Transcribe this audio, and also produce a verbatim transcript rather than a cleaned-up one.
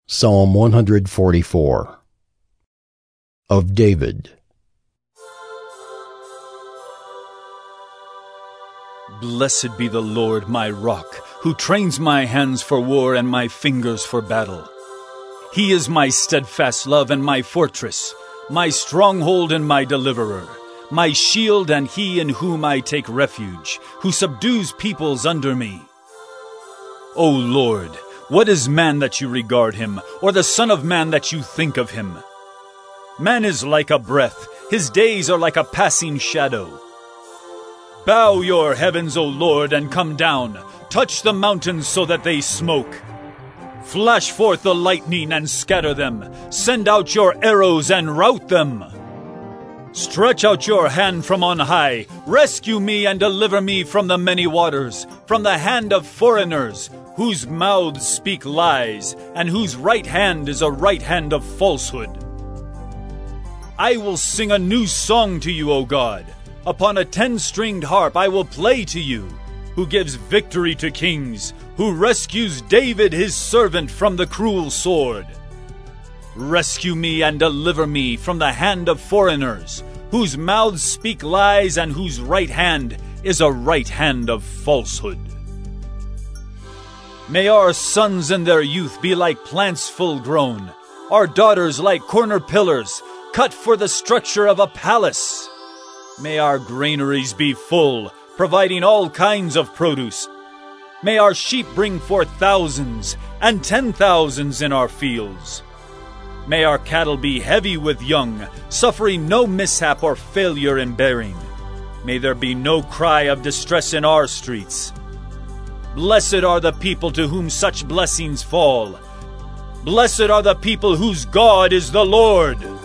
Psalm one hundred forty-four. Of David. Blessed be the Lord my rock, who trains my hands for war and my fingers for battle. He is my steadfast love and my fortress, my stronghold and my deliverer, my shield and he in whom I take refuge, who subdues peoples under me. O Lord, what is man that you regard him, or the son of man that you think of him? Man is like a breath, his days are like a passing shadow. Bow your heavens, O Lord, and come down. Touch the mountains so that they smoke. Flash forth the lightning and scatter them. Send out your arrows and rout them. Stretch out your hand from on high. Rescue me and deliver me from the many waters, from the hand of foreigners, whose mouths speak lies, and whose right hand is a right hand of falsehood. I will sing a new song to you, O God. Upon a ten-stringed harp I will play to you, who gives victory to kings, who rescues David his servant from the cruel sword. Rescue me and deliver me from the hand of foreigners, whose mouths speak lies and whose right hand is a right hand of falsehood. May our sons in their youth be like plants full grown, our daughters like corner pillars, cut for the structure of a palace. May our granaries be full, providing all kinds of produce. May our sheep bring forth thousands and ten thousands in our fields. May our cattle be heavy with young, suffering no mishap or failure in bearing. May there be no cry of distress in our streets. Blessed are the people to whom such blessings fall. Blessed are the people whose God is the Lord.